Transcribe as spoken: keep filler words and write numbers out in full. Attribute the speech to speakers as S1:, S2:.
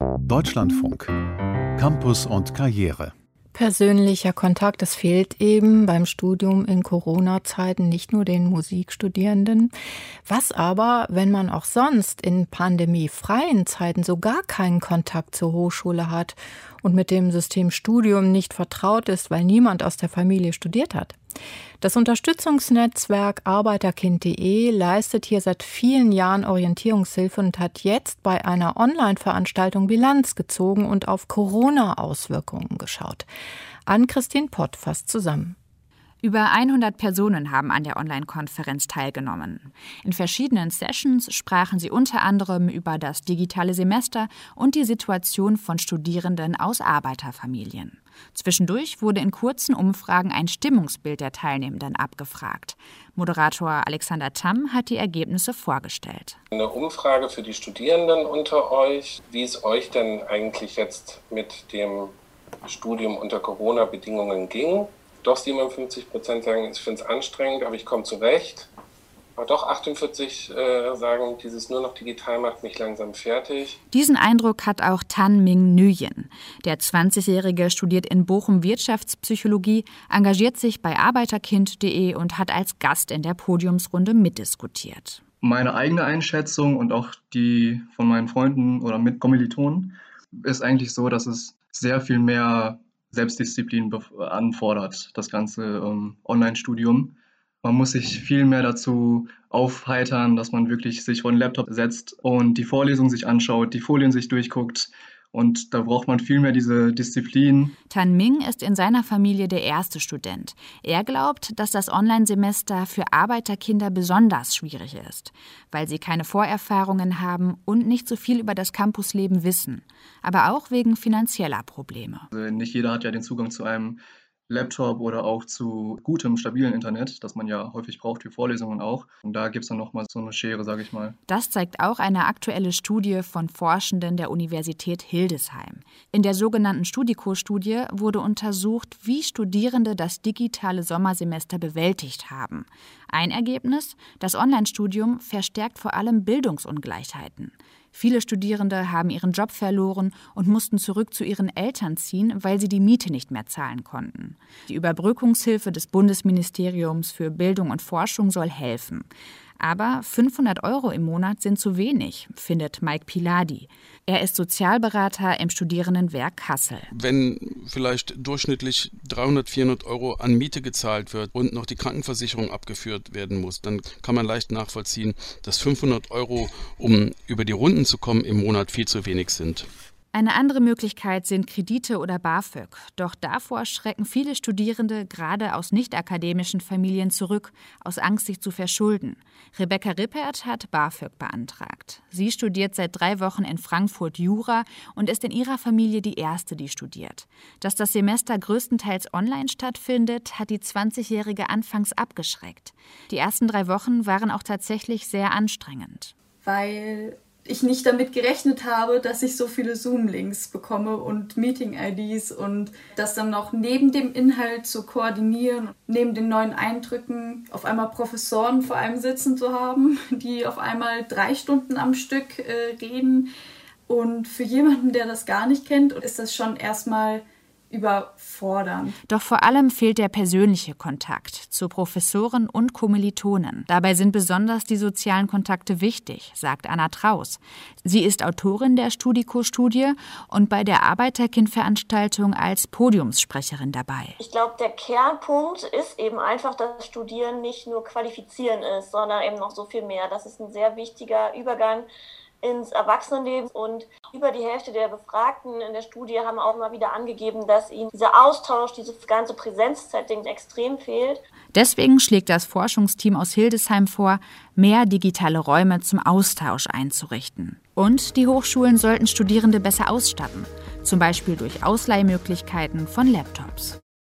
S1: Deutschlandfunk. Campus und Karriere.
S2: Persönlicher Kontakt, das fehlt eben beim Studium in Corona-Zeiten nicht nur den Musikstudierenden. Was aber, wenn man auch sonst in pandemiefreien Zeiten so gar keinen Kontakt zur Hochschule hat und mit dem System Studium nicht vertraut ist, weil niemand aus der Familie studiert hat? Das Unterstützungsnetzwerk Arbeiterkind punkt de leistet hier seit vielen Jahren Orientierungshilfe und hat jetzt bei einer Online-Veranstaltung Bilanz gezogen und auf Corona-Auswirkungen geschaut. Ann-Christine Pott fasst zusammen.
S3: Über hundert Personen haben an der Online-Konferenz teilgenommen. In verschiedenen Sessions sprachen sie unter anderem über das digitale Semester und die Situation von Studierenden aus Arbeiterfamilien. Zwischendurch wurde in kurzen Umfragen ein Stimmungsbild der Teilnehmenden abgefragt. Moderator Alexander Tamm hat die Ergebnisse vorgestellt.
S4: Eine Umfrage für die Studierenden unter euch, wie es euch denn eigentlich jetzt mit dem Studium unter Corona-Bedingungen ging. Doch siebenundfünfzig Prozent sagen, ich finde es anstrengend, aber ich komme zurecht. Aber doch achtundvierzig äh, sagen, dieses nur noch digital macht mich langsam fertig.
S3: Diesen Eindruck hat auch Tan Ming Nguyen. Der zwanzigjährige studiert in Bochum Wirtschaftspsychologie, engagiert sich bei Arbeiterkind punkt de und hat als Gast in der Podiumsrunde mitdiskutiert.
S5: Meine eigene Einschätzung und auch die von meinen Freunden oder Mitkommilitonen ist eigentlich so, dass es sehr viel mehr Selbstdisziplin anfordert, das ganze ähm, Online-Studium. Man muss sich viel mehr dazu aufheitern, dass man wirklich sich vor den Laptop setzt und die Vorlesung sich anschaut, die Folien sich durchguckt. Und da braucht man viel mehr diese Disziplin.
S3: Tan Ming ist in seiner Familie der erste Student. Er glaubt, dass das Online-Semester für Arbeiterkinder besonders schwierig ist, weil sie keine Vorerfahrungen haben und nicht so viel über das Campusleben wissen. Aber auch wegen finanzieller Probleme.
S5: Also nicht jeder hat ja den Zugang zu einem Laptop oder auch zu gutem, stabilen Internet, das man ja häufig braucht für Vorlesungen auch. Und da gibt es dann nochmal so eine Schere, sage ich mal.
S3: Das zeigt auch eine aktuelle Studie von Forschenden der Universität Hildesheim. In der sogenannten StudiCo-Studie wurde untersucht, wie Studierende das digitale Sommersemester bewältigt haben. Ein Ergebnis: Das Online-Studium verstärkt vor allem Bildungsungleichheiten. Viele Studierende haben ihren Job verloren und mussten zurück zu ihren Eltern ziehen, weil sie die Miete nicht mehr zahlen konnten. Die Überbrückungshilfe des Bundesministeriums für Bildung und Forschung soll helfen. Aber fünfhundert Euro im Monat sind zu wenig, findet Mike Piladi. Er ist Sozialberater im Studierendenwerk Kassel.
S6: Wenn vielleicht durchschnittlich dreihundert, vierhundert Euro an Miete gezahlt wird und noch die Krankenversicherung abgeführt werden muss, dann kann man leicht nachvollziehen, dass fünfhundert Euro, um über die Runden zu kommen, im Monat viel zu wenig sind.
S3: Eine andere Möglichkeit sind Kredite oder BAföG. Doch davor schrecken viele Studierende gerade aus nicht-akademischen Familien zurück, aus Angst, sich zu verschulden. Rebecca Rippert hat BAföG beantragt. Sie studiert seit drei Wochen in Frankfurt Jura und ist in ihrer Familie die erste, die studiert. Dass das Semester größtenteils online stattfindet, hat die zwanzigjährige anfangs abgeschreckt. Die ersten drei Wochen waren auch tatsächlich sehr anstrengend.
S7: Weil ich nicht damit gerechnet habe, dass ich so viele Zoom-Links bekomme und Meeting-I Ds und das dann noch neben dem Inhalt zu koordinieren, neben den neuen Eindrücken auf einmal Professoren vor allem sitzen zu haben, die auf einmal drei Stunden am Stück äh, reden. Und für jemanden, der das gar nicht kennt, ist das schon erstmal überfordernd.
S3: Doch vor allem fehlt der persönliche Kontakt zu Professoren und Kommilitonen. Dabei sind besonders die sozialen Kontakte wichtig, sagt Anna Traus. Sie ist Autorin der StudiCo-Studie und bei der Arbeiterkind-Veranstaltung als Podiumssprecherin dabei.
S8: Ich glaube, der Kernpunkt ist eben einfach, dass Studieren nicht nur Qualifizieren ist, sondern eben noch so viel mehr. Das ist ein sehr wichtiger Übergang ins Erwachsenenleben und über die Hälfte der Befragten in der Studie haben auch mal wieder angegeben, dass ihnen dieser Austausch, dieses ganze Präsenzsetting extrem fehlt.
S3: Deswegen schlägt das Forschungsteam aus Hildesheim vor, mehr digitale Räume zum Austausch einzurichten. Und die Hochschulen sollten Studierende besser ausstatten, zum Beispiel durch Ausleihmöglichkeiten von Laptops.